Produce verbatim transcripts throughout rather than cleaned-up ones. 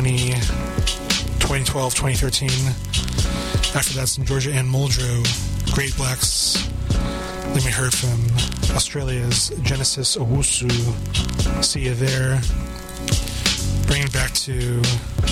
twenty, twenty twelve, twenty thirteen. After that, some Georgia Ann Muldrow, Great Blacks. Then we heard from Australia's Genesis Owusu, See You There. Bringing it back to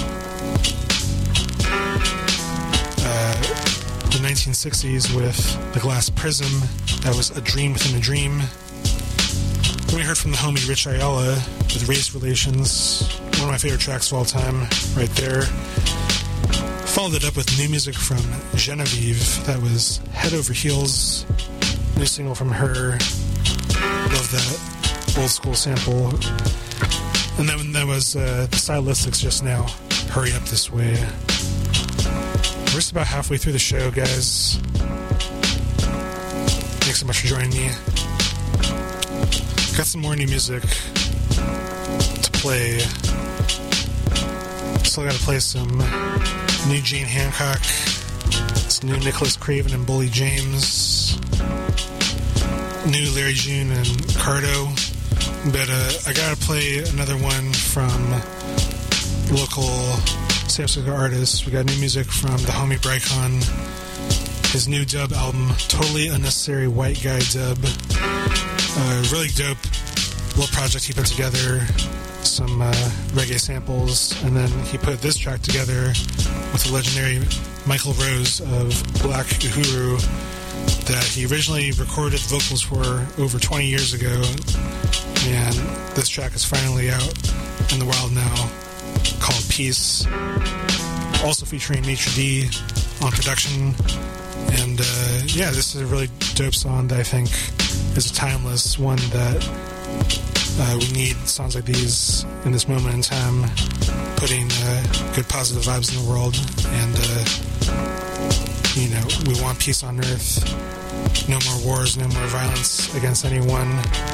uh, the nineteen sixties with The Glass Prism. That was A Dream Within a Dream. Then we heard from the homie Rich Ayala with Race Relations, one of my favorite tracks of all time, right there. Followed it up with new music from Genevieve. That was Head Over Heels, new single from her. Love that old school sample. And then that was uh, the Stylistics just now, Hurry Up This Way. We're just about halfway through the show, guys. Thanks so much for joining me. Got some more new music to play. Still got to play some new Jane Hancock, some new Nicholas Craven and Bully James, new Larry June and Cardo. But uh, I got to play another one from local San Francisco artists. We got new music from the homie Brycon. His new dub album, Totally Unnecessary White Guy Dub. Uh, really dope little project he put together. Some uh, reggae samples. And then he put this track together with the legendary Michael Rose of Black Uhuru that he originally recorded vocals for over twenty years ago. And this track is finally out in the wild now, called Peace. Also featuring Maitre D on production. And uh, yeah, this is a really dope song that I think is a timeless one that uh, we need songs like these in this moment in time, putting uh, good positive vibes in the world. And uh, you know, we want peace on earth. No more wars, no more violence against anyone.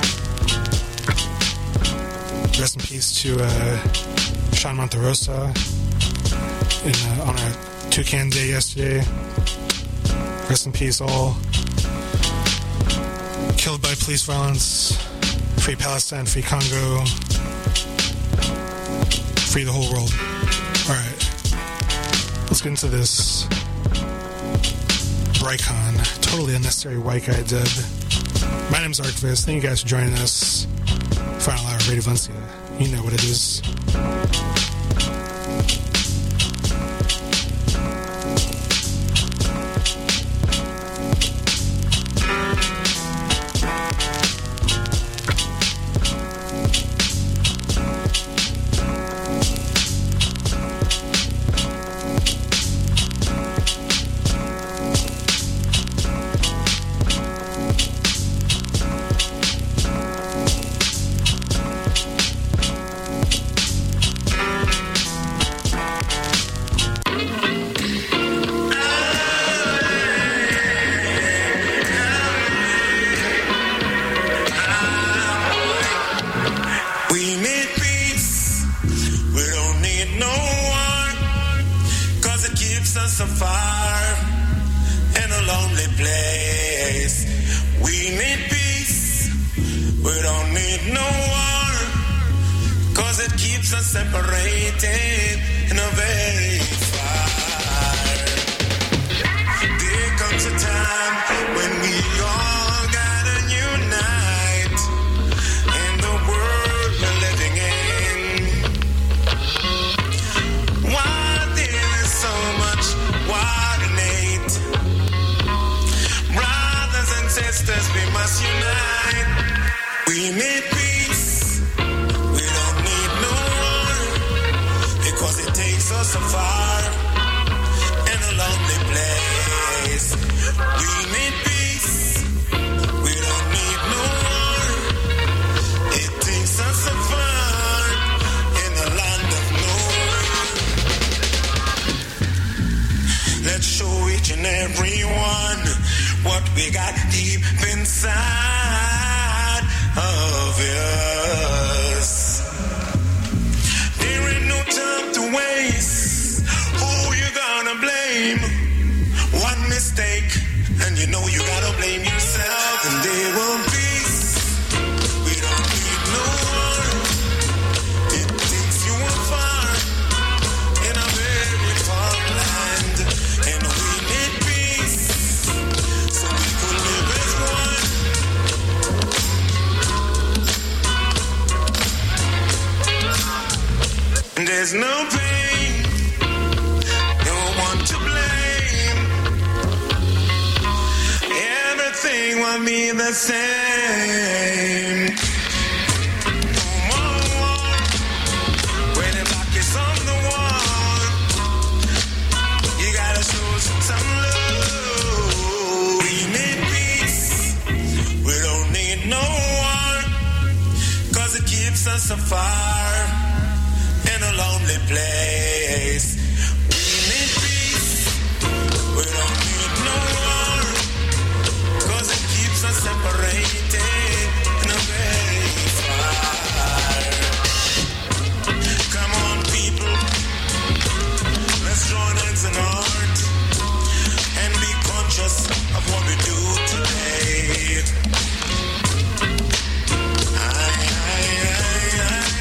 Rest in peace to uh, Sean Monterosa in, uh, on a Toucan Day yesterday. Rest in peace, all killed by police violence. Free Palestine, free Congo, free the whole world. All right, let's get into this. Brycon, Totally Unnecessary White Guy Dub. My name's Archivist. Thank you guys for joining us. Final Hour Radio Valencia. You know what it is. There's no pain, no one to blame. Everything will be the same. When the back is on the wall, you gotta show some love. We need peace, we don't need no one, cause it keeps us afar in a lonely place. We need peace, we don't need no war, cause it keeps us separated in a very far. Come on people, let's join hands in heart and be conscious of what we do today. Aye, aye, aye, aye.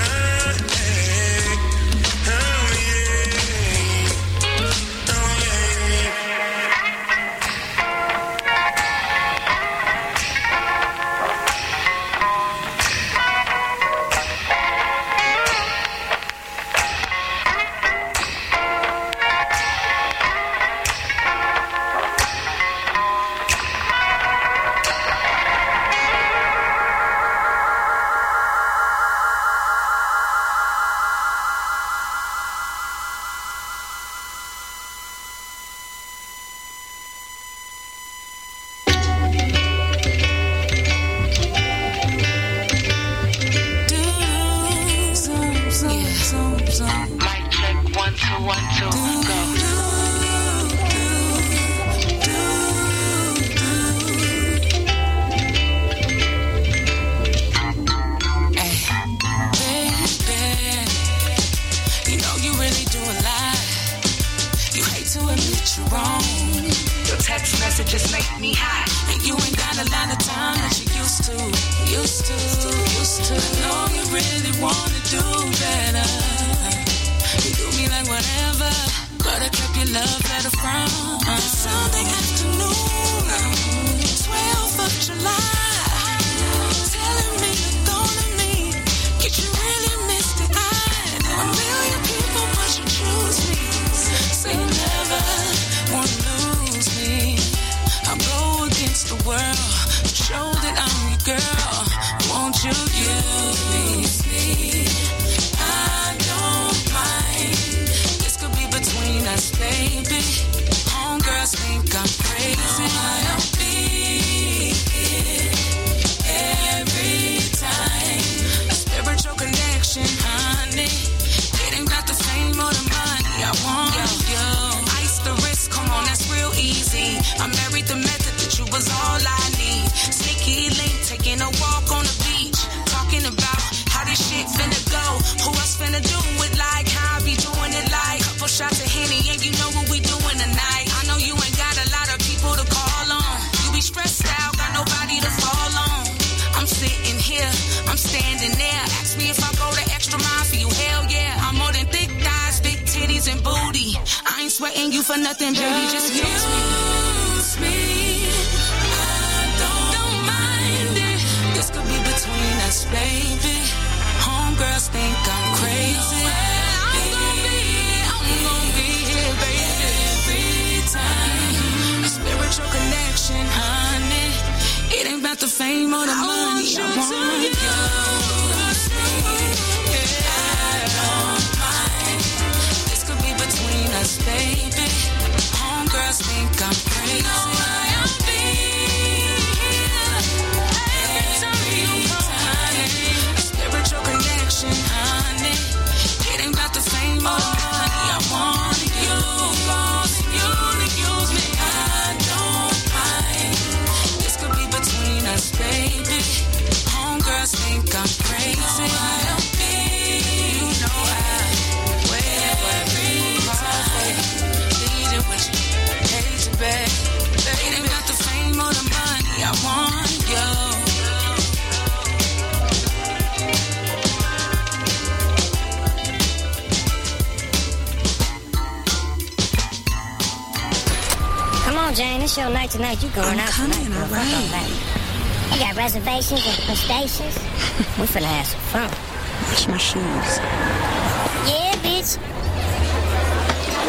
Jane, it's your night tonight. You going I'm out coming, tonight, girl. all right. You got reservations and stations? We finna have some fun. Wash my shoes. Yeah,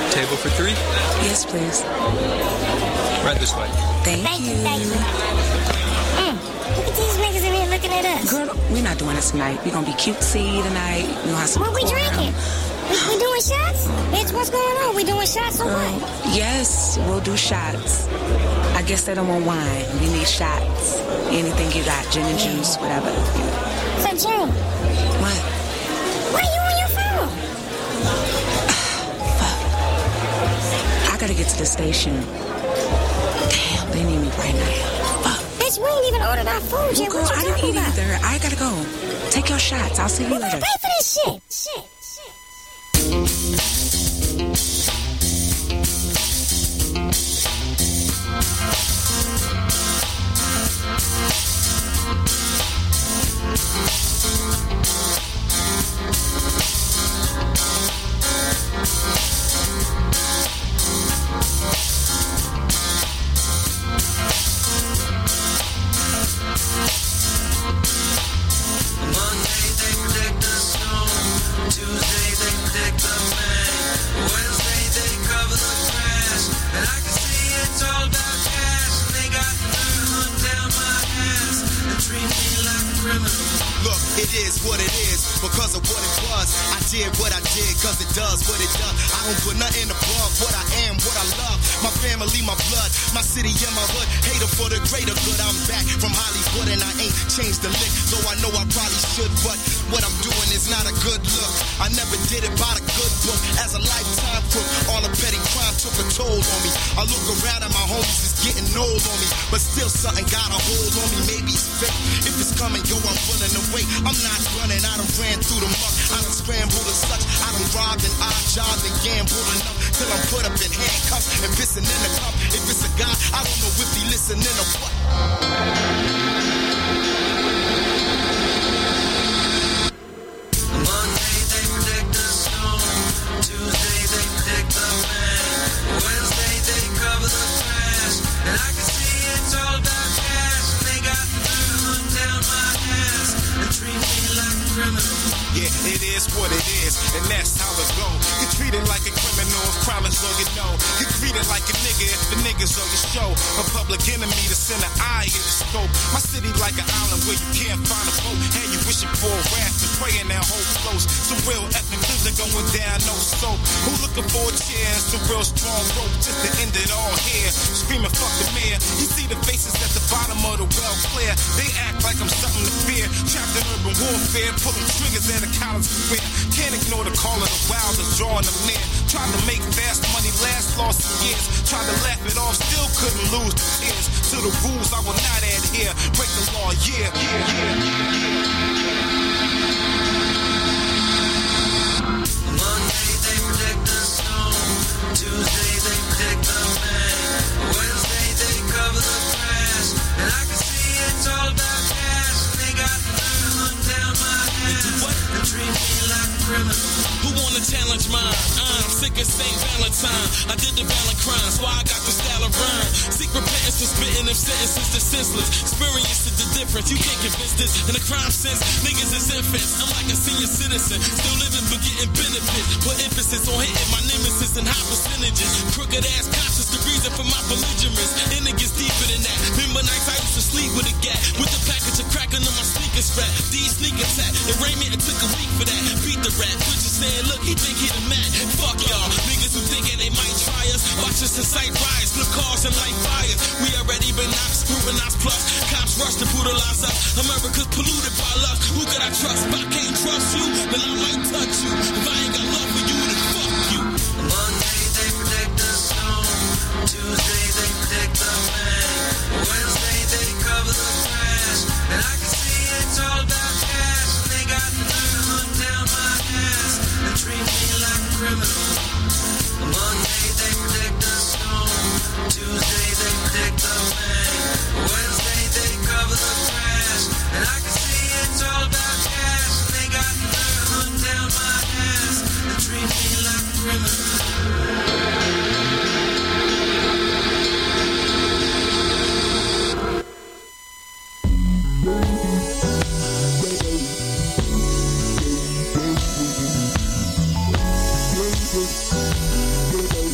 Table for three? Yes, please. Right this way. Thank, Thank you. you, thank you. Mm, look at these niggas in here looking at us. Girl, we're not doing this tonight. We're gonna be cutesy tonight. We gonna have some What we decorum. drinking? We, we doing shots? Bitch, what's going on? We doing shots or what? Yes, we'll do shots. I guess they don't want wine. We need shots. Anything you got, gin and juice, whatever. So, Jane, What? why you on your phone? I gotta get to the station. Damn, they need me right now. Fuck. Bitch, we ain't even ordered our food yet. Girl, What you I didn't talking eat about? either. I gotta go. Take your shots. I'll see you Who gonna later. pay for this shit? Shit, shit. Monday they predict the snow. Tuesday they predict the rain. Wednesday they cover the crash. And I can see it's all about cash. And they got the nerve to hunt down my ass and treat me like a criminal. Look, it is what it is because of what it was. I did what I did because it does what it does. I don't put nothing above what I am, what I love. My family, my blood, my city and my hood. Hater for the greater good. I'm back from Hollywood and I ain't changed the lick. Though I know I probably should, but what I'm doing is not a good look. I never did it by the good book. As a lifetime crook, all the petty crime took a toll on me. I look around and my homies is getting old on me, but still something got a hold on me. Maybe it's fake. If it's coming, yo, I'm willing to wait. I'm not running. I done ran through the muck. I done scrambled and such. I done robbed and odd jobbed and gambled enough till I'm put up in handcuffs and pissing in the cup. If it's a guy, I don't know if he listening or what. Monday they predict the snow. Tuesday they predict the rain. Wednesday they cover the crash. And I can see it's all about cash. And they got the nerve to hunt down my ass and treat me like a criminal. Yeah, it is what it is, and that's how it go. Get treated like a criminal if crime is all you know. Get treated like a nigga if the niggas on your show. A public enemy to send an eye in the scope. My city like an island where you can't find a boat. And you wishing for a raft and praying that hope close. Some real ethnic livs are going down, no soap. Who looking for a chance? Some real strong rope just to end it all here. Screaming fuck the mayor. You see the faces at the bottom of the well clear. They act like I'm something to fear. Trapped in urban warfare, pulling triggers at a college career. Can't ignore the call of the wild that's drawing them near. Tried to make fast money last, lost some years. Tried to laugh it off, still couldn't lose the tears. To the rules I will not adhere. Break the law, yeah, yeah, yeah, yeah. Monday they predict the snow. Tuesday they predict the rain. Wednesday they cover the crash. And I can see it's all about cash. And they got the nerve to hunt down my ass and treat me like a criminal. Who wanna challenge mine? I'm sick of Saint Valentine. I did the violent crimes, why I got the style of rhyme. Seek repentance for spitting them sentences to senseless. Experience the difference, you can't convince this. In the crime sense, niggas is infants. I'm like a senior citizen, still living but getting benefits. Put emphasis on hitting my nemesis in high percentages. Crooked ass cops is the reason for my belligerence. And it gets deeper than that. Remember nights I used to sleep with a gat, with the package of crack under my sneaker strap. These sneak attack, and Raymond, it took a week for that. Beat the rat, but you saying, look, he think he the man. Fuck y'all, niggas who thinking they might try us. Watch us incite riots, flip cars and light fires. We already been knocked, scrutinized plus. Cops rush to brutalize us. America's polluted by lust. Who could I trust? If I can't trust you, then I might touch you. If I ain't got love for you, then fuck you. Monday they predict the snow. Tuesday they predict the rain. Wednesday they cover the crash. And I can see it's all about cash. And they got the nerve to hunt down my ass and treat me like a criminal. Monday they predict the snow. Tuesday they predict the rain. Wednesday they cover the crash. And I can see it's all about cash. And they got the nerve to hunt down my ass and treat me like a criminal. Thank you.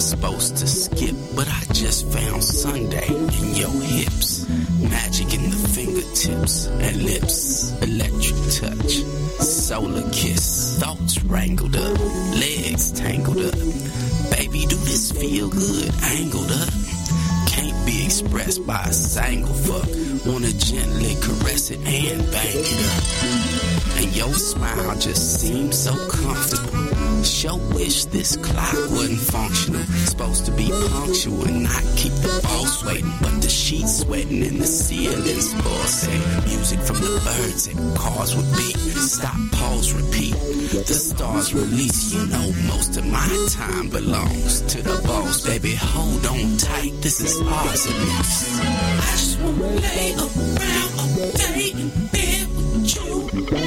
supposed to skip, but I just found Sunday in your hips. Magic in the fingertips and lips. Electric touch, solar kiss. Thoughts wrangled up, legs tangled up. Baby, do this feel good? Angled up. Can't be expressed by a single fuck. Wanna gently caress it and bang it up. And your smile just seems so comfortable. Sure wish this clock wasn't functional. Supposed to be punctual and not keep the boss waiting, but the sheets sweating and the ceiling's bossing. Music from the birds and cars would beat. Stop, pause, repeat. The stars release. You know most of my time belongs to the boss. Baby, hold on tight. This is ours at least. I just wanna lay around all day in bed with you.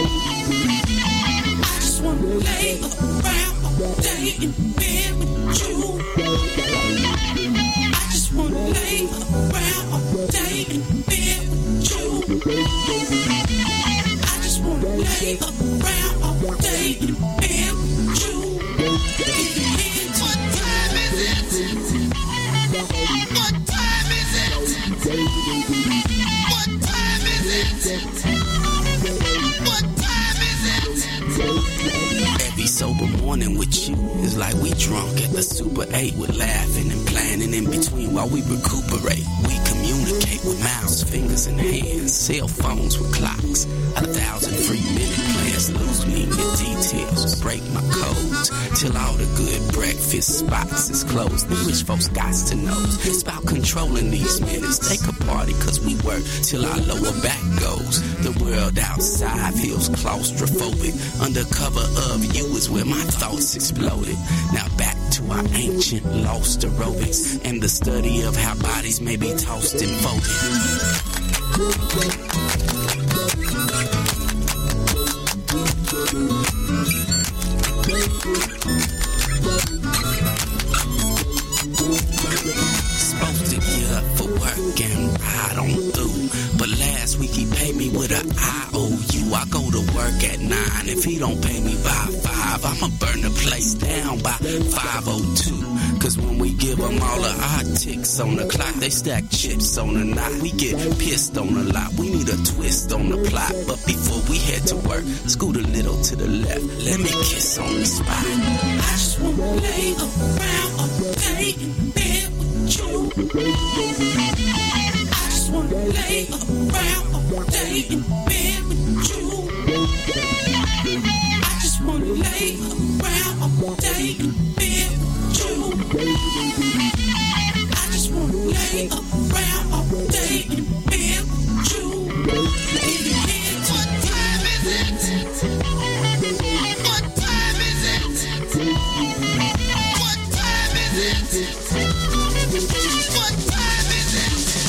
I just wanna lay around all day in bed with you. I just wanna lay around all day in bed with you. I just wanna lay around all day in bed with you. What time is it? What time is it? What time is it? What time is it? Every sober morning with you is like we drunk at the Super eight. We're laughing and planning in between while we recuperate. We communicate with mouths, fingers, and hands. Cell phones with clocks. A thousand free minute plans. Lose me in the details. Break my codes. Till all the good breakfast spots is closed. The rich folks got to know. It's about controlling these minutes. They could party cause we work till our lower back goes. The world outside feels claustrophobic. Under cover of you is where my thoughts exploded. Now back to our ancient lost aerobics and the study of how bodies may be tossed and folded. Supposed to get up for work and ride on through, but last week he paid me with a I O U. I go to work at nine. If he don't pay me by five, I'ma burn the place down by five oh two. Cause when we give them all of our ticks on the clock, they stack chips on the knot. We get pissed on the lot. We need a twist on the plot. But before we head to work, scoot a little to the left. Let me kiss on the spot. I just wanna lay around all day in bed with you. I just wanna lay around all day in bed with you. I just wanna lay around all day in bed with you. I just wanna lay around all day in bed with you. What time is it? What time is it? What time is it? What time is it?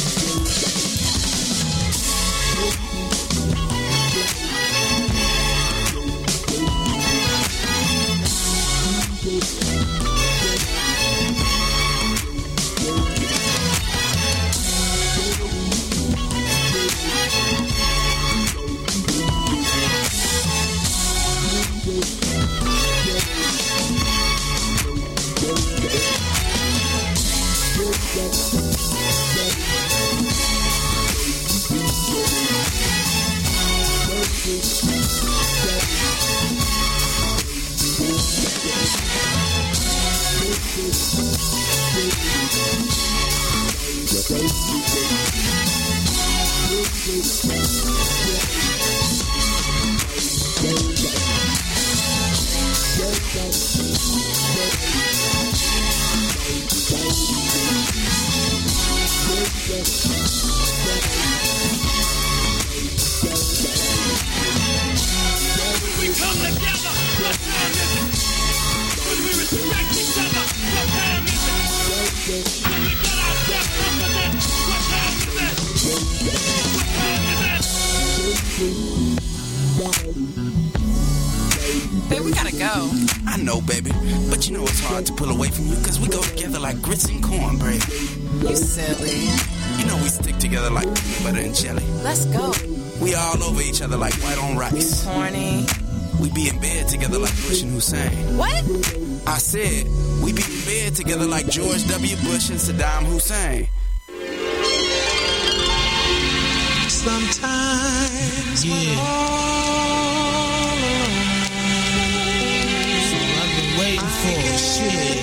Babe, we gotta go. I know, baby, but you know it's hard to pull away from you because we go together like grits and cornbread. You silly. You know we stick together like peanut butter and jelly. Let's go. We all over each other like white on rice. Corny. We be in bed together like Bush and Hussein. What? I said, we be in bed together like George W. Bush and Saddam Hussein. Sometimes, yeah. So I've been waiting for shit.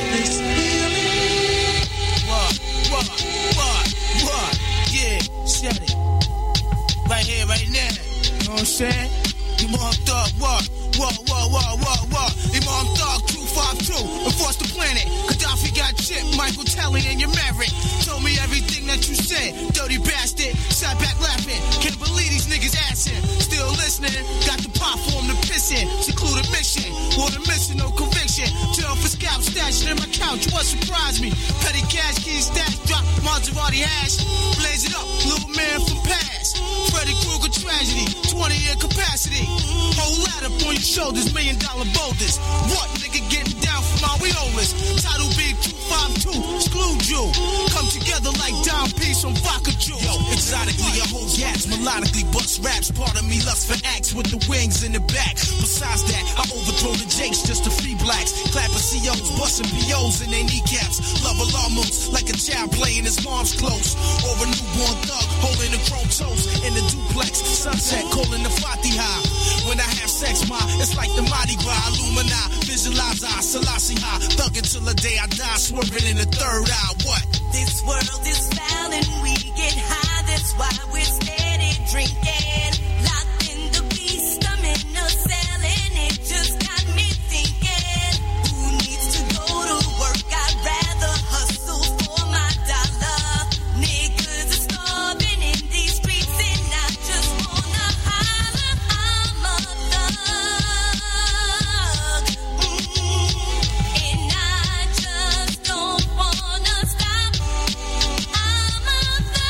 What, what, what, what? Yeah, shut it. Right here, right now. You know what I'm saying? Imam Thug, what? What, what, what, what, what? Imam Thug two five two, enforce the planet. Gaddafi got chipped, Michael Telly and your merit. Told me everything that you said, dirty bastard. Sat back laughing, can't believe these niggas assin'. Still listening, got the pot for him to piss in. Secluded mission, water mission, no conviction. Jail for scalp stashed in my couch, what surprised me? Petty cash, keys stashed, drop Maserati hash. Blaze it up, little man from past. Freddy Krueger tragedy, twenty year capacity. Whole ladder on your shoulders, million dollar boulders. What nigga getting down from my wheelers? Title B two five two, exclude you. Come together like Dom Peace on Vodka Juice. Yo, exotically I hold gas, melodically bust raps. Part of me lust for acts with the wings in the back. Besides that, I overthrow the jakes just to free blacks. Clapping C Os, busting P Os in their kneecaps. Love alarmos like a child playing his mom's clothes. Or a newborn thug holding a chrome toast in the duplex. Sunset calling the Fatiha. When I have sex, ma, it's like the Mardi Gras. Illumina, visualize I, Selassie high. Thug until the day I die, swerving in the third eye. What? This world is foul and we get high. That's why we're steady drinking. Locked in the beast, I'm in a cell and it just got me thinking. Who needs to go to work? I'd rather hustle for my dollar. Niggas are starving in these streets and I just wanna holler. I'm a thug. Mm-hmm. And I just don't wanna stop. I'm a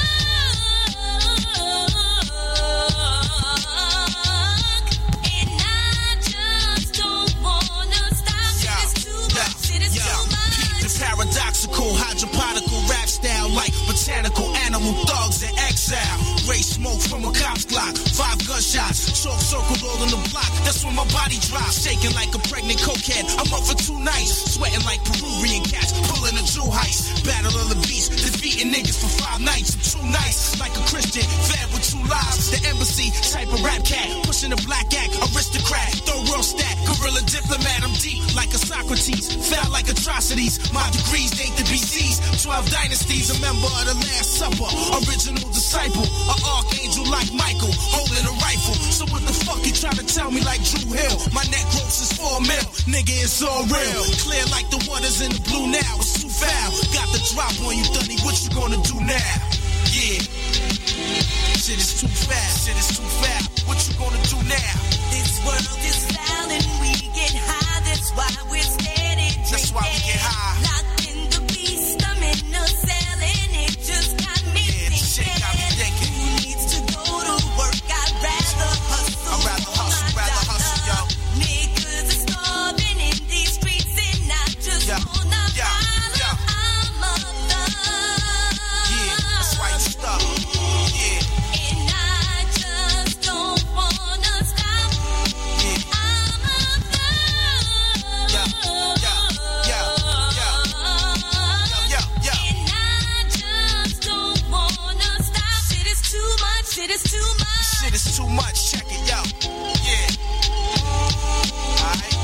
thug. And I just don't wanna stop. Shit is too much. Shit is too much. The paradoxical, hydroponical rap style like botanical animal thugs in exile. Gray smoke from a cop's Glock, five gunshots, chalk circled all on the block. That's when my body drops, shaking like a pregnant cokehead. I'm up for two nights, sweating like Peruvian cats, pulling a Jew heist. Battle of the beast, defeating niggas for five nights. I'm too nice, like a Christian, fed with two lives. The embassy, type of rap cat, pushing a black act, aristocrat, third world stat, gorilla diplomat. I'm deep like a Socrates, foul like atrocities. My degrees date the B Cs, twelve dynasties, a member of the Last Supper, original disciple, an archangel like Michael, holding a rifle. So what the fuck you trying to tell me like Drew Hill? My net gross is four mil, nigga, it's all real. Clear like the waters in the blue now, it's too foul. Got the drop on you, Dunny, what you gonna do now? Yeah, shit is too fast, shit is too foul. What you gonna do now? This world is foul and we get high. That's why we're steady drinking. That's why we get high. Locked in the beast, I'm in a cell and it just got me Yeah, this shit thinking. got me thinking. Who needs to go to work? I'd rather hustle. I'd rather for hustle, my rather hustle, yo. dollar. Niggas are starving in these streets and I just Yeah, wanna yeah, holler. yeah. I'm a thug. Yeah, that's why you stuck. Yeah, And I just don't wanna stop. yeah. I'm a thug. Yeah, yeah, yeah, yeah. Yeah, yeah. And I just don't wanna stop. Shit is too much. Shit is too much. Shit is too much, check it, yo. Yeah. Alright.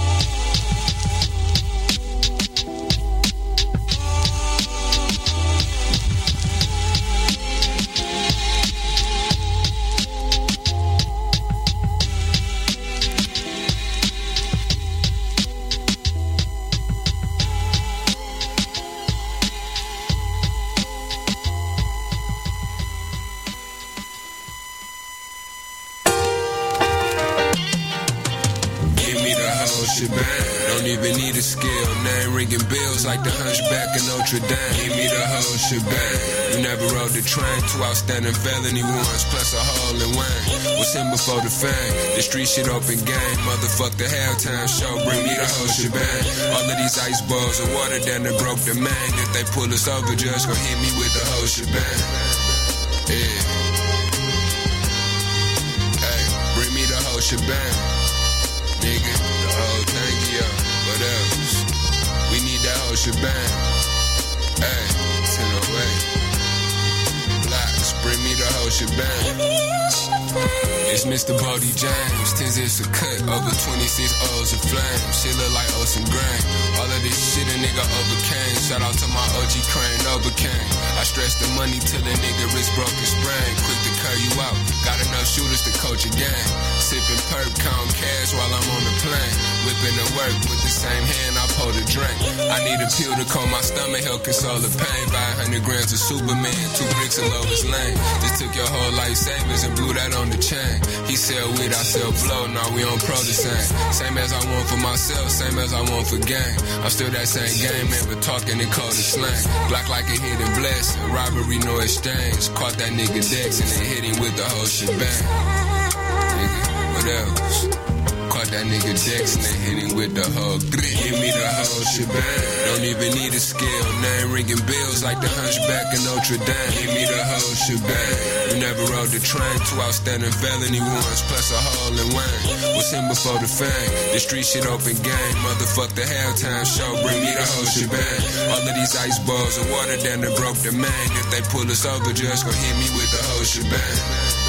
Give me the whole shebang. Don't even need a skill. Name ringing bills like the hunchback of Notre Dame. Give me the whole shebang. You never rode the train. Two outstanding felony warrants plus a hole in one. Was him before the fame. The street shit open game. Motherfuck the halftime show. Bring me the whole shebang. All of these ice balls and water down that broke the man. If they pull us over, just gon' hit me with the whole shebang. Yeah. Hey, bring me the whole shebang. Nigga, the whole thing, yo, what else? shebang. Hey, ten oh eight. Blocks, bring me the whole shebang. It's Mister Bodie James, ten zips a cut, over twenty-six O's of flame. Shit look like Ocean Grain. All of this shit a nigga overcame. Shout out to my O G Crane, overcame. I stress the money till a nigga wrist broke and sprain. Quick to curl you out, got enough shooters to coach a game. Sipping perp, count cash while I'm on the plane. Whipping to work with the same hand I pull the drink. I need a pill to calm my stomach, help console the pain. Buy a hundred grams of Superman, two bricks of Lotus Lane. Just took your whole life savings and blew that on the chain. He sell weed, I sell blow, now we on pro the same. Same as I want for myself, same as I want for gang. I'm still that same game man, but talking in code and slang. Black like a hidden blessing, robbery, no exchange. Caught that nigga Dex and they hit him with the whole shebang. Nigga, what else? Caught that nigga Dex and they hit him with the whole grit. Give me the whole shebang. Don't even need a scale. Name ringing bells like the hunchback of Notre Dame. Give me the whole shebang. You never rode the train. Two outstanding felony warrants plus a hole in Wayne. Was him before the fame. The street shit open game. Motherfuck the halftime show. Bring me the whole shebang. All of these ice balls of water down that broke the main. If they pull us over, just gon' hit me with the whole shebang.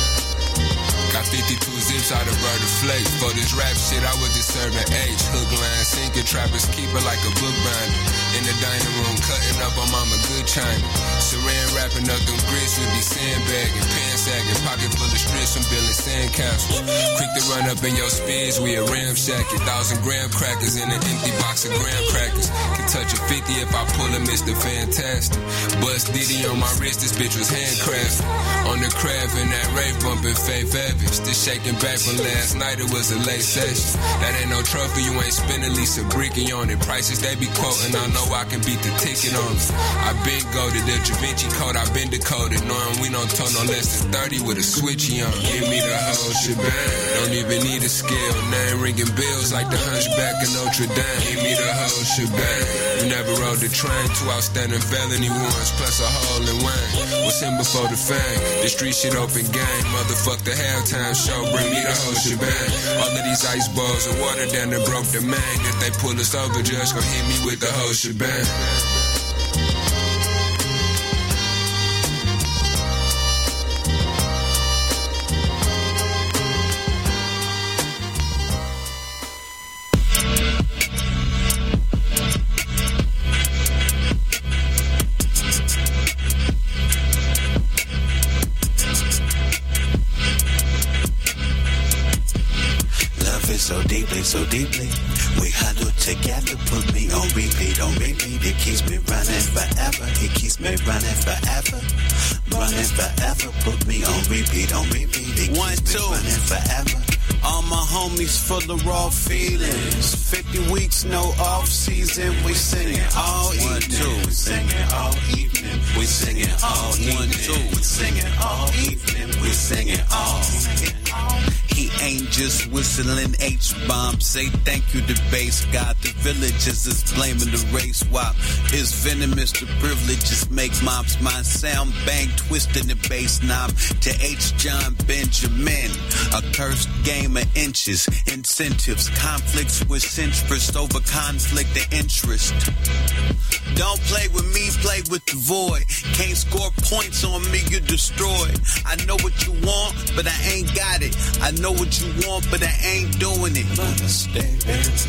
Got fifty-two zips out of Bird Flake. For this rap shit, I was just serving H. Hook line, sinking, trappers keep it like a book binder. In the dining room, cutting up on Mama Good China. Saran wrapping up them grits, we be sandbagging, pants sagging, pocket full of strips from building sandcastles. Quick to run up in your speeds, we a ramshack. A thousand gram crackers in an empty box of graham crackers. Can touch a fifty if I pull a Mister Fantastic. Bust Diddy on my wrist, this bitch was handcrafted. On the craft and that rave bumping Faith Evans. Still shaking back from last night, it was a late session. That ain't no trophy, you ain't spending at least a bricky on it. Prices they be quoting, I know I can beat the ticket on it. I been goaded, the Da Vinci Code, I been decoded. Knowing we don't turn no less than thirty with a switchy on. Give me the whole shebang. Don't even need a scale. Name ringing bells like the hunchback of Notre Dame. Give me the whole shebang. You never rode the train. Two outstanding felony warrants plus a hole in Wayne. Was him before the fame. The street shit open game. Motherfuck the halftime show. Bring me the whole shebang. All of these ice balls of water down that broke the main. If they pull us over, just gon' hit me with the whole shebang. So deeply, so deeply, we huddle together, put me on repeat, on repeat. It keeps me running forever, it keeps me running forever, running forever. Put me on repeat, on repeat. It keeps One, me two. running forever. All my homies full of raw feelings. Fifty weeks, no off season. We singing all evening. One, two. We singing all evening. We singing all evening. One, two. We singing all evening. We singing all. He ain't just whistling H-bomb. Say thank you to base God. The villagers is blaming the race wop. It's venomous, the privileges make moms. My sound bang twisting the bass knob. To H. John Benjamin. A cursed game of inches. Incentives, conflicts with centrists over conflict of interest. Don't play with me, play with the void. Can't score points on me, you're destroyed. I know what you want, but I ain't got it. I know what you want, but I ain't doing it. Understand,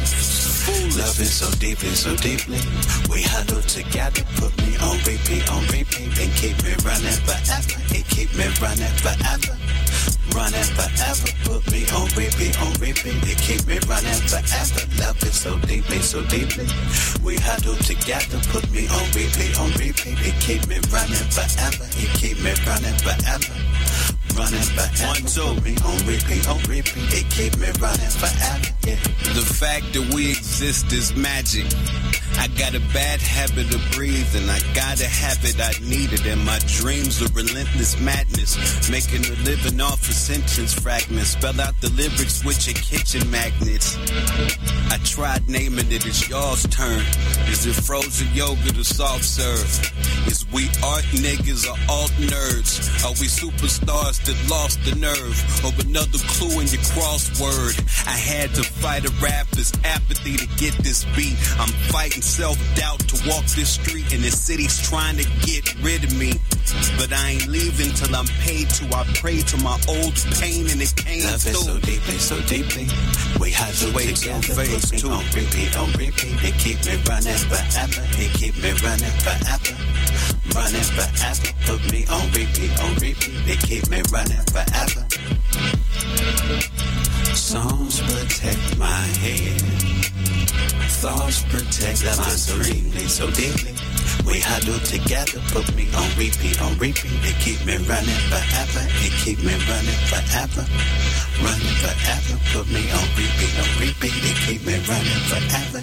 loving so deeply, so deeply. We huddle together, put me on repeat, on repeat. And keep me running forever. It keep me running forever. Running forever, put me on repeat, on repeat. It keep me running forever. Love it so deeply, so deeply. We huddle together, put me on repeat, on repeat. It keep me running forever. It keep me running forever. Running forever. One, two. Put me on repeat, on repeat. It keep me running forever. Yeah. The fact that we exist is magic. I got a bad habit of breathing. I gotta have it, I need it. And my dreams are relentless madness. Making a living off of sentence fragments. Spell out the lyrics with your kitchen magnets. I tried naming it, it's y'all's turn. Is it frozen yogurt or soft serve? Is we art niggas or alt nerds? Are we superstars that lost the nerve? Or another clue in your crossword? I had to fight a rapper's apathy to get this beat. I'm fighting self-doubt to walk this street, and the city's trying to get rid of me. But I ain't leaving till I'm paid to. I pray to my old pain, and it came Love through. it so deeply, so deeply. We had to Wait together, till phase put me two. on repeat, on repeat. They keep me running forever. They keep me running forever. Running forever. Put me on repeat, on repeat. They keep me running forever. Songs protect my head. Thoughts protect my dream. So deeply. We huddle together, put me on repeat, on repeat. They keep me running forever. They keep me running forever. Running forever. Put me on repeat, on repeat. They keep me running forever.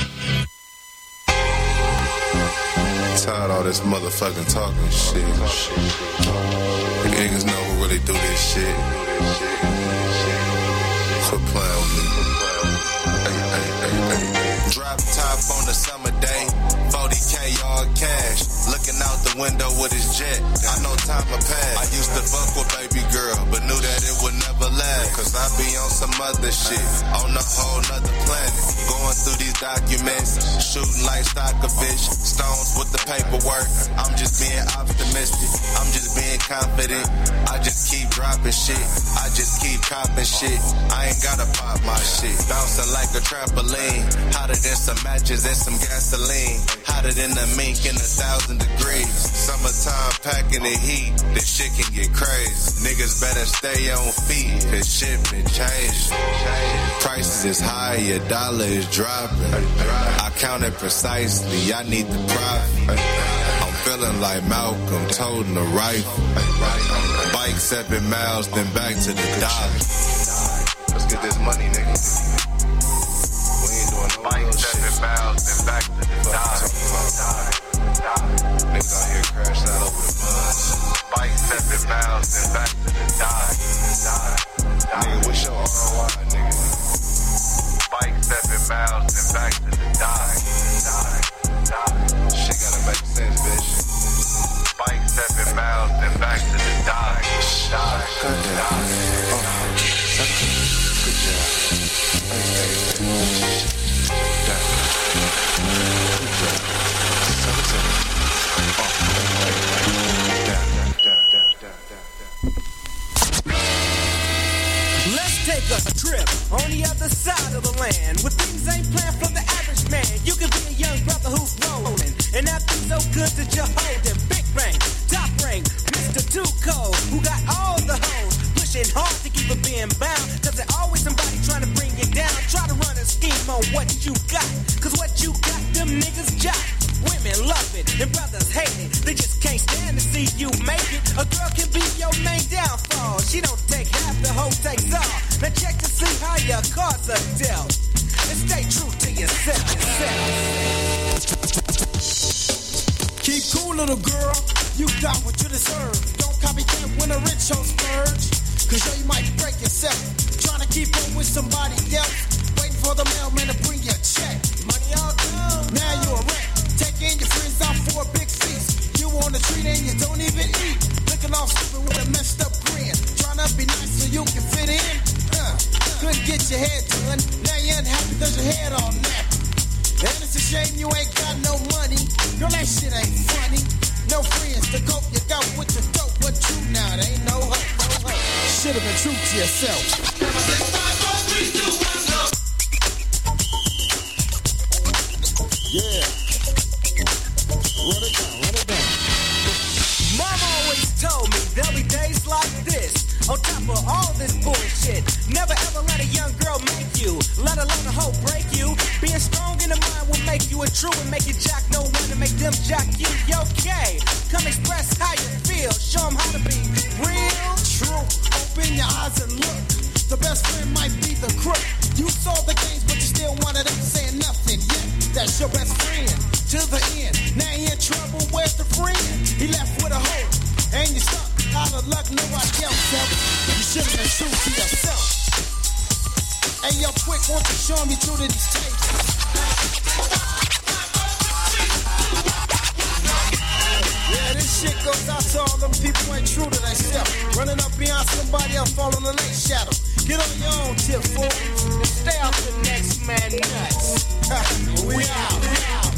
Tired of all this motherfucking talking shit. You niggas know who really do this shit. Quit playing with me. Hey, hey, hey, hey. Drop top on the summer day. forty K all cash. Looking out the window with his jet. I know time will pass. I used to fuck with baby girl, but knew that it would never last. Cause I be on some other shit. On a whole nother planet. Going through these documents. Shooting like Stockovich. Stones with the paperwork. I'm just being optimistic. I'm just being confident. I just keep dropping shit. I just keep copping shit. I ain't gotta pop my shit. Bouncing like a trampoline. Hotter than some matches and some gasoline. Hotter than the mink in a thousand degrees. Summertime packing the heat. This shit can get crazy. Niggas better stay on feet. Cause shit been changing. Prices is high, a dollar is dropping. I count it precisely. I need the profit. I'm feeling like Malcolm toting a rifle. Bike seven miles, then back to the dollar. Let's get this money, nigga. We ain't doing no bike seven miles, then back to the dollar. Niggas out here crashed out over the bus. Bike seven miles, then back to the dollar. Nigga, what's your R O I, nigga? Bike seven miles, then back to the dollar. Shit gotta make sense, bitch. Bike seven miles, then back to the dollar. Good job. Good job. Hey, hey, hey. Let's take a trip on the other side of the land where things ain't planned for the average man. You can be a young brother who's rolling and that be so good that you're holding. Big Bang, Top Ring, Mister Too Cold, who got all the hoes pushing hard to keep it being bound. Cause there's always somebody trying to bring you down. Try to run a scheme on what you got. Cause what you got, them niggas jock. Women love it and brothers hate it. They just can't stand to see you make it. A girl can be your main downfall. She don't take half, the whole takes all. Now check to see how your cards are dealt. And stay true to yourself. Keep cool, little girl. You got what you deserve. Don't copycat when a rich hoe splurge. Cause yo, you might break yourself. Trying to keep up with somebody else. Waiting for the mailman to bring you a check. Money all done. Now you a wreck. Taking your friends out for a big feast. You on the treat and you don't even eat. Looking off stupid with a messed up grin. Trying to be nice so you can fit in. Uh, couldn't get your head done. Now you're unhappy cause your head all nappy. And it's a shame you ain't got no money. Girl, that shit ain't funny. No friends to cope, you got with your dope. But true now, there ain't no hope, no hope. Should've been true to yourself. Six, five, four, three, two, one, go. Yeah. Run it down, run it down. Mom always told me there'll be days like this. On top of all this bullshit, never ever let a young girl make you, let alone a hoe break you. Being strong in the mind will make you a true and make you jack no one to make them jack you. Yo, okay, come express how you feel. Show them how to be real. True, open your eyes and look. The best friend might be the crook. You saw the games, but you still wanted them saying nothing. Yeah, that's your best friend to the end. Now you in trouble, where's the friend? He left with a hoe, and you stuck out of luck, nobody else helped. You should have been true to yourself. Hey, yo, quick, won't you show me true to these tapes? Yeah, this shit goes out to all them people who ain't true to themselves. Running up behind somebody else, following the late shadow. Get on your own tip, fool. Stay out the next man nuts. We out. We out.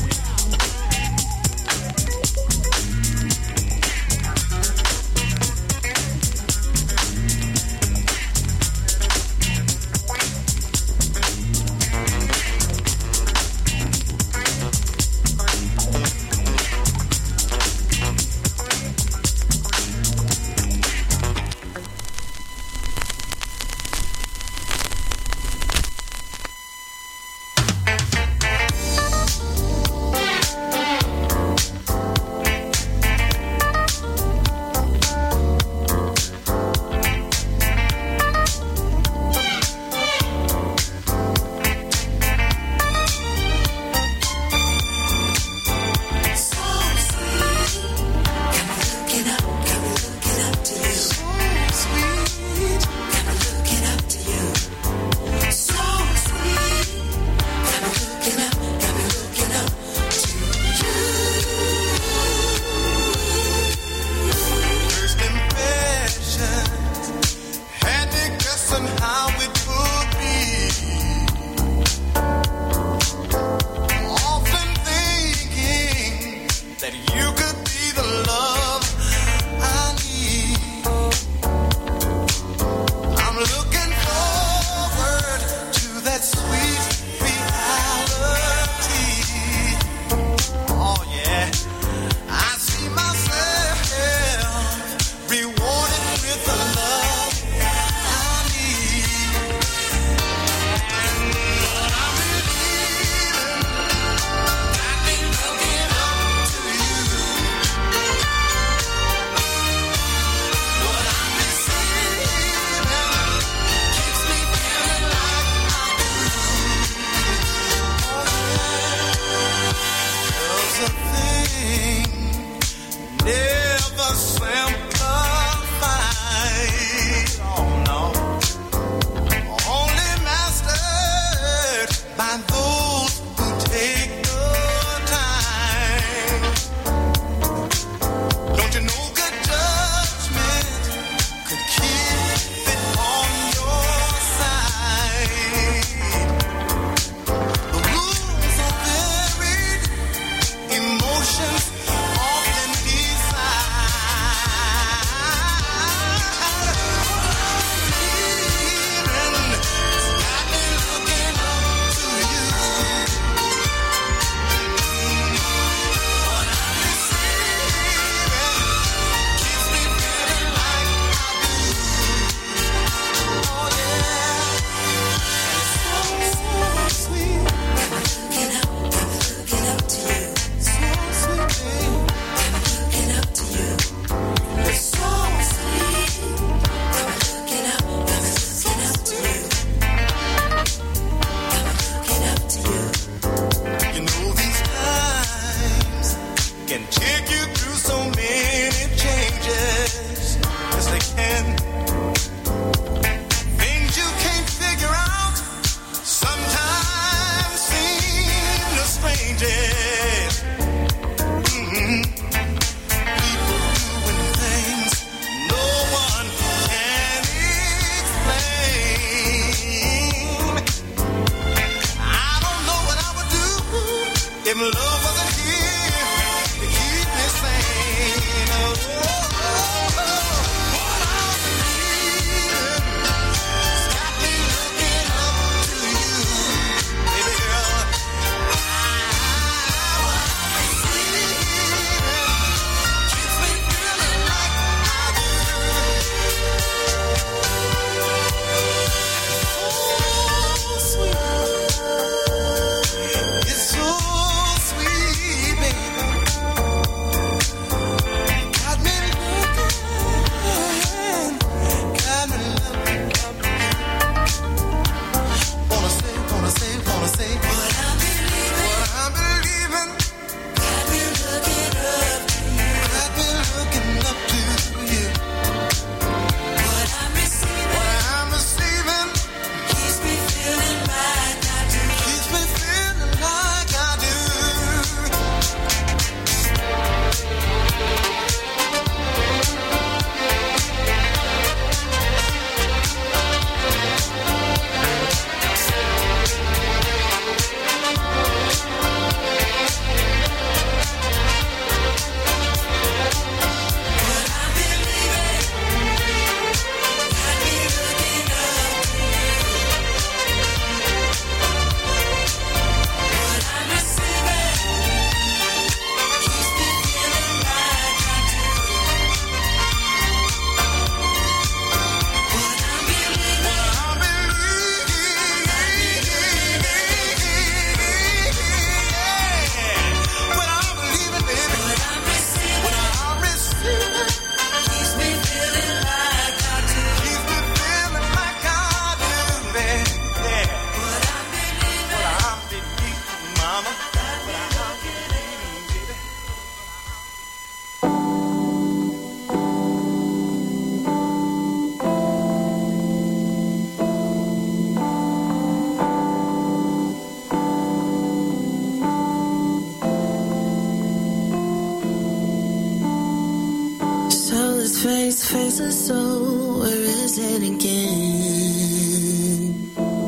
face of soul, where is it again?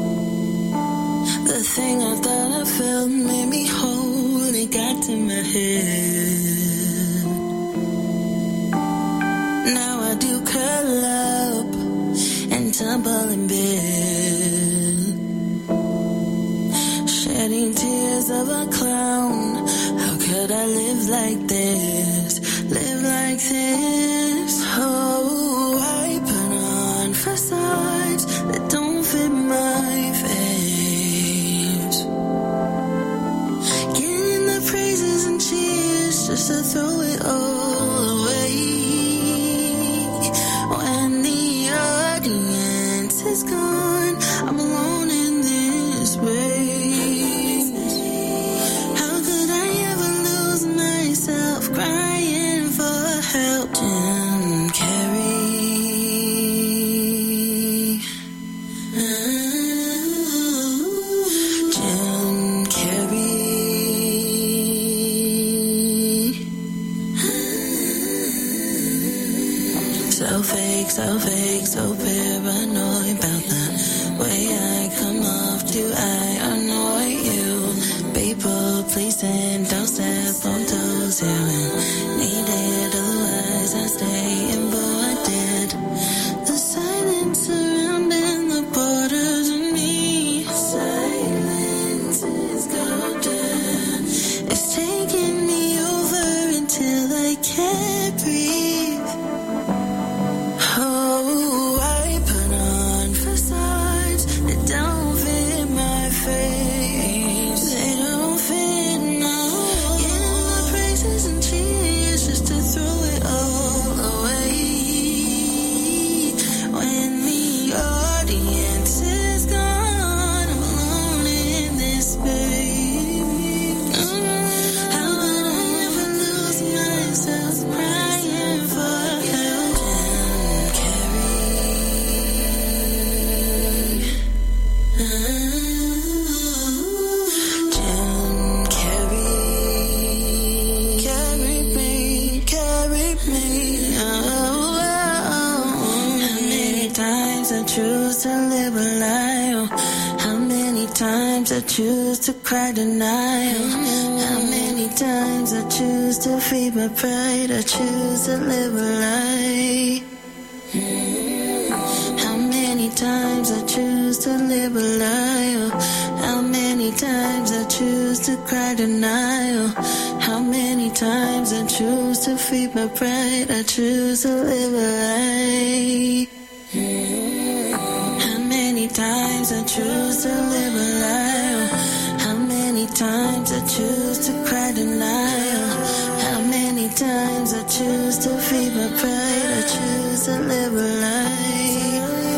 The thing I thought I felt made me whole, it got to my head. Now I do curl up and tumble in bed, shedding tears of a clown. How could I live like this, live like this? Oh, I put on facades that don't fit my face, getting the praises and cheers just to throw it all away. When the audience is gone, I'm alone in this place. How could I ever lose myself crying for help? Jim Carrey. Jim Carrey. So fake, so fake, so paranoid about the way I come off. Do I annoy you? People pleasing, don't step on toes here and need it, otherwise I stay embodied. The silence surrounding the borders of me, silence is golden. It's taking me over until I can't breathe. Oh, I put on facades that don't fit my face. They don't fit, no. Getting the praises and cheers just to throw it all away. When the audience is gone, I'm alone in this space. How would I ever lose myself crying for help? Jim Carrey, carry me, carry me. Oh, oh, oh. How many times I choose to live a lie? Oh, how many times I choose to cry denial? How many times I choose to feed my pride? I choose to live a lie. How many times I choose to live a lie? Oh, how many times I choose to cry denial? How many times I choose to feed my pride? I choose to live a lie. How many times I choose to live a lie? Oh, how many times I choose to cry denial? How many times I choose to feed my pride? I choose to live a lie.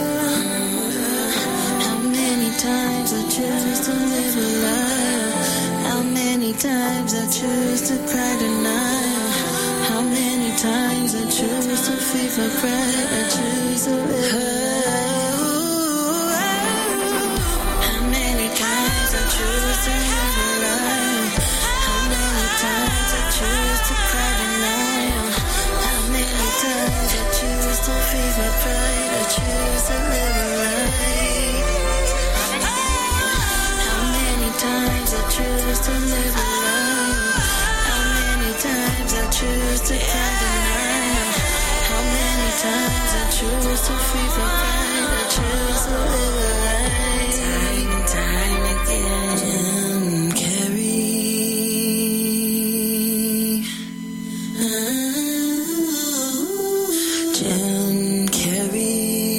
How many times I choose to live a lie? How many times I choose to cry denial? How many times I choose to feed my pride? I choose to live a lie. How many times I choose to live a lie? How many times I choose to cry denial? How many times I choose to feed my pride? I choose to live a lie. How many times I choose to live a lie? How many times I choose to cry denial? How many times I choose to feed my pride? I choose to live a lie. Time and time again. Jim Carrey. Jim Carrey.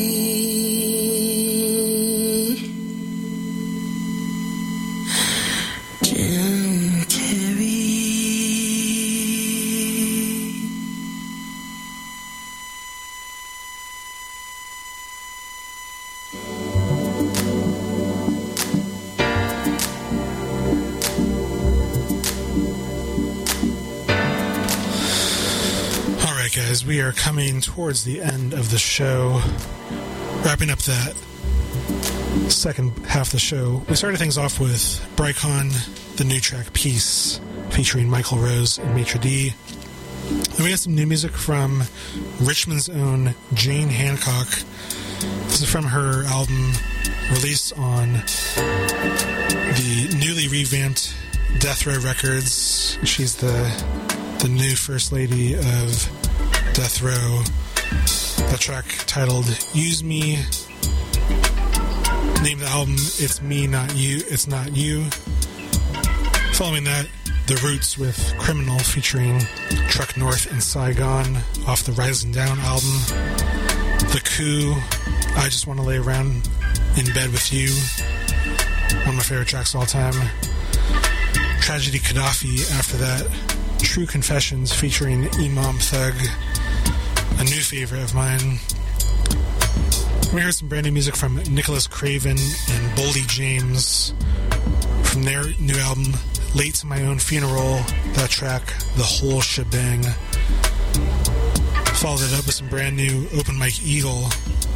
Jim Carrey. Guys, we are coming towards the end of the show, wrapping up that second half of the show. We started things off with Brycon, the new track Peace, featuring Michael Rose and Maitre D. And we got some new music from Richmond's own Jane Hancock. This is from her album released on the newly revamped Death Row Records. She's the the new first lady of Death Row. That track titled Use Me. Name of the album, It's Me, Not You, It's Not You. Following that, The Roots with Criminal featuring Truck North and Saigon off the Rising Down album. The Coup, I Just Want to Lay Around in Bed with You. One of my favorite tracks of all time. Tragedy Gaddafi after that. True Confessions featuring Imam Thug. A new favorite of mine. We heard some brand new music from Nicholas Craven and Boldy James from their new album, Late to My Own Funeral. That track, The Whole Shebang. Followed it up with some brand new Open Mike Eagle.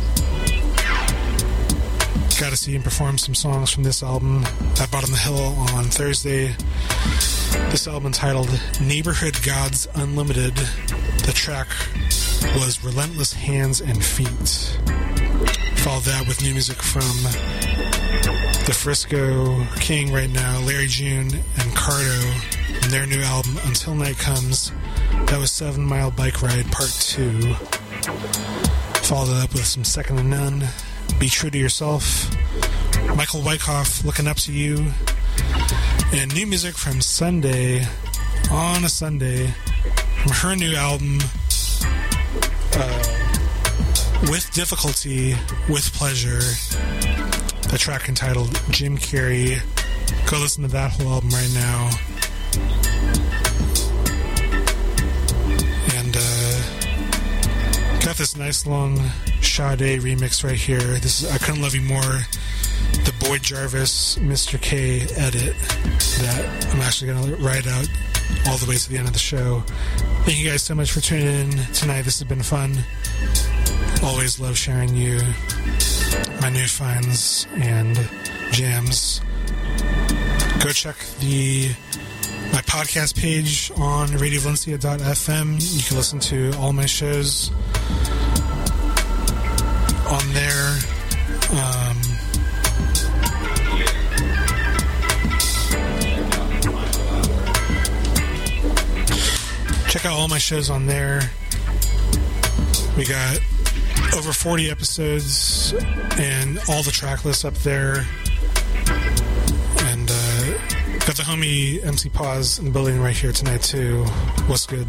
Got to see him perform some songs from this album at Bottom of the Hill on Thursday. This album entitled Neighborhood Gods Unlimited. The track was Relentless Hands and Feet. Followed that with new music from the Frisco King right now, Larry June and Cardo, and their new album, Until Night Comes. That was Seven Mile Bike Ride Part two. Followed it up with some Second to None, Be True to Yourself, Michael Wyckoff, Looking Up to You, and new music from Sunday, on a Sunday, from her new album, uh, With Difficulty, With Pleasure. The track entitled Jim Carrey. Go listen to that whole album right now. And uh, got this nice long Sade remix right here. This is I Couldn't Love You More, the Boyd Jarvis, Mister K edit that I'm actually going to ride out all the way to the end of the show. Thank you guys so much for tuning in tonight. This has been fun. Always love sharing you my new finds and jams. Go check the my podcast page on radio valencia dot f m. You can listen to all my shows on there. Um, check out all my shows on there. We got over forty episodes and all the track lists up there. And uh, got the homie M C Pause in the building right here tonight too. What's good?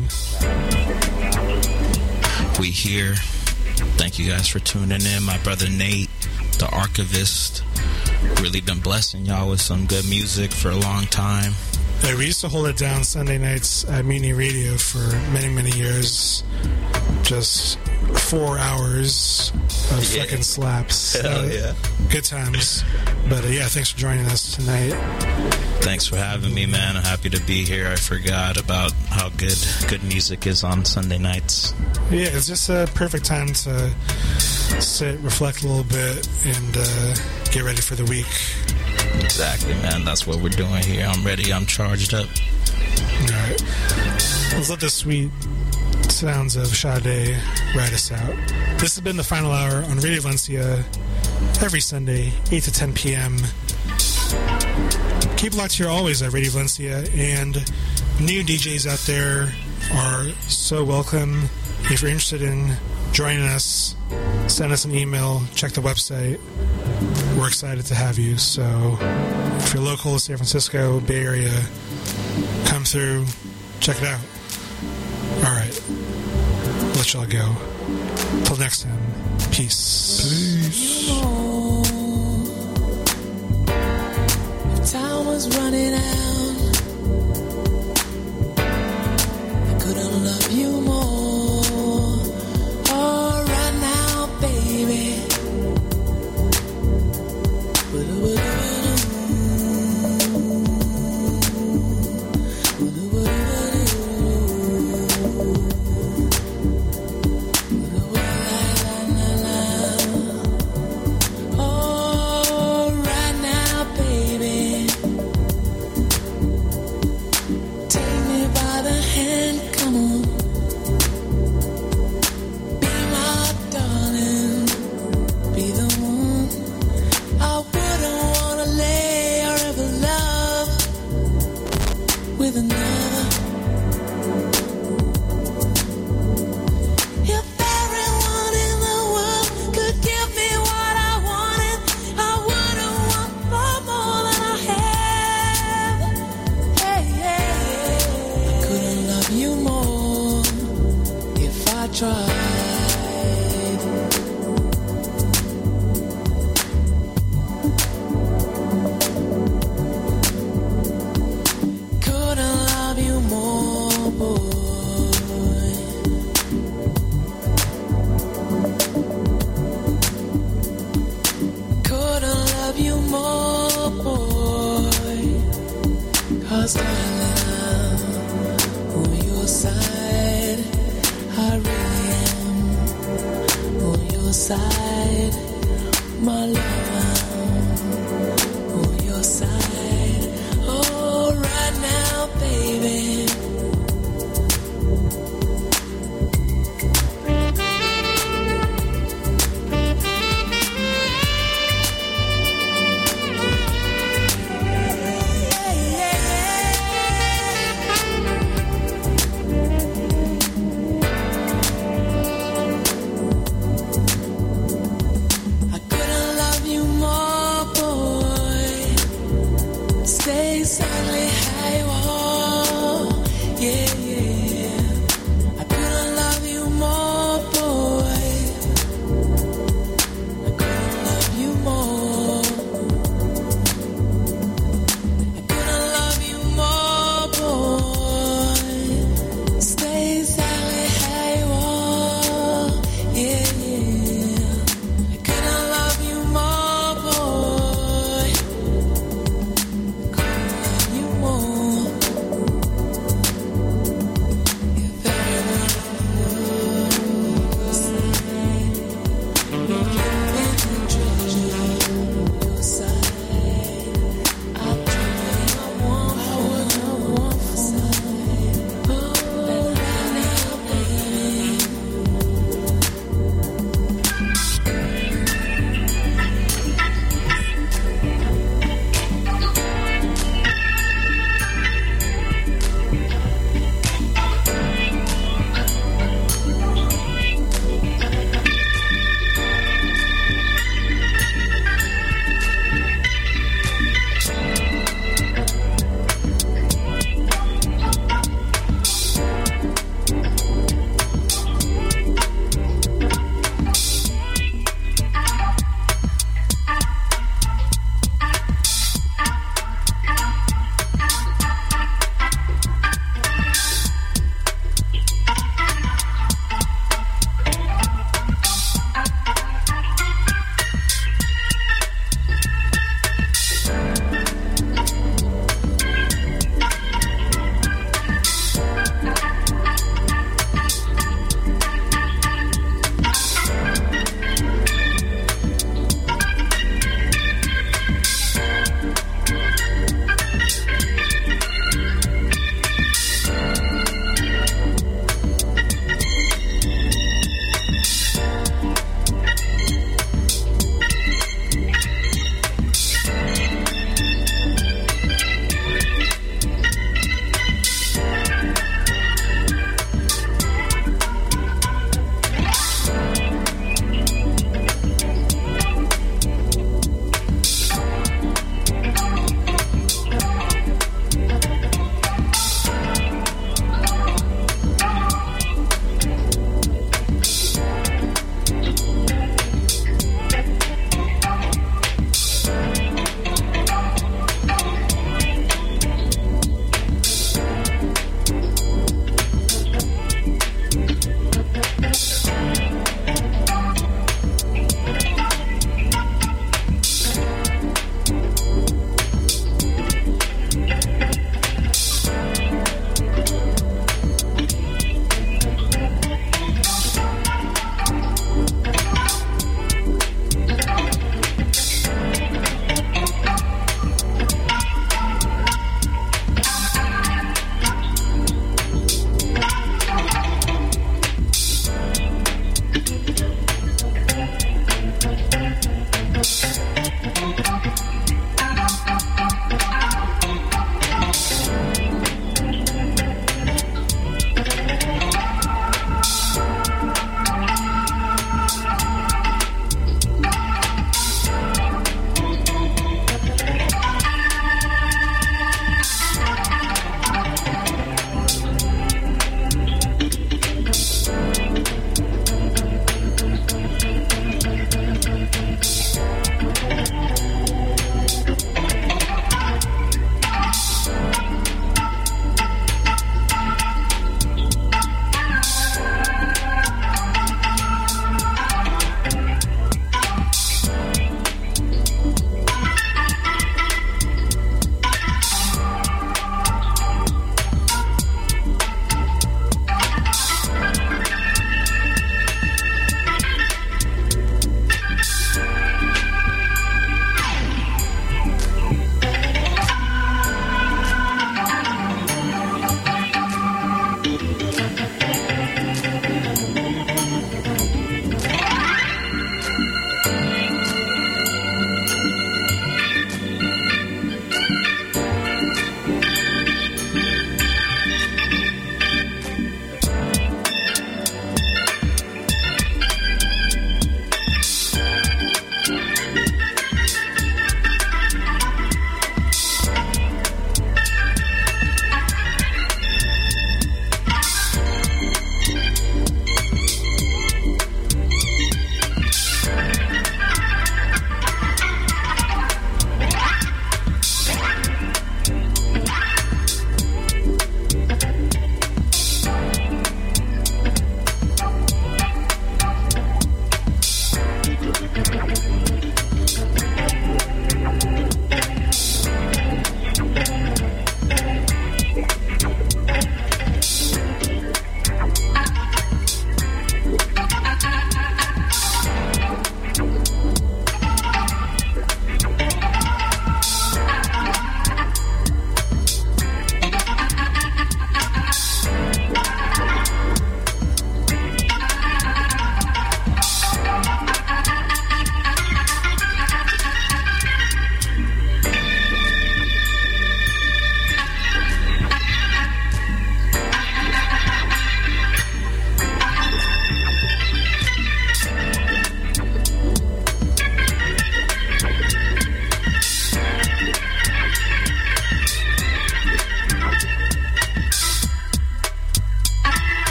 We here. Thank you guys for tuning in. My brother Nate, the archivist, really been blessing y'all with some good music for a long time. Yeah, we used to hold it down Sunday nights at Mutiny Radio for many, many years. Just four hours of Yeah. fucking slaps. Hell Uh, yeah. Good times. But uh, yeah, thanks for joining us tonight. Thanks for having me, man. I'm happy to be here. I forgot about how good good music is on Sunday nights. Yeah, it's just a perfect time to sit, reflect a little bit, and uh, get ready for the week. Exactly, man. That's what we're doing here. I'm ready. I'm charged up. All right. Let's let the sweet sounds of Sade ride us out. This has been the final hour on Radio Valencia every Sunday, eight to ten p.m. Keep locked here always at Radio Valencia, and new D Js out there are so welcome. If you're interested in joining us, send us an email, check the website. We're excited to have you. So if you're local, San Francisco, Bay Area, come through, check it out. All right. Let y'all go. Till next time. Peace. Peace. Time was running out. I couldn't love you more. Oh, right now, baby. Oh, right now, baby. tried. Couldn't love you more, boy. Couldn't love you more, boy. 'Cause darling, I'm on your side. I really am on your side. My love, I'm on your side. Oh, right now, baby. I couldn't love you more, boy. Stay sadly high.